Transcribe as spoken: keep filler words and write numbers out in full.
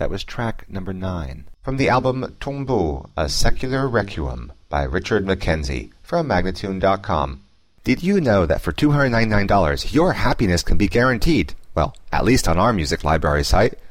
That was track number nine. From the album Tombeau, A Secular Requiem by Richard Mackenzie from Magnatune dot com. Did you know that for two hundred ninety-nine dollars your happiness can be guaranteed? Well, at least on our music library site.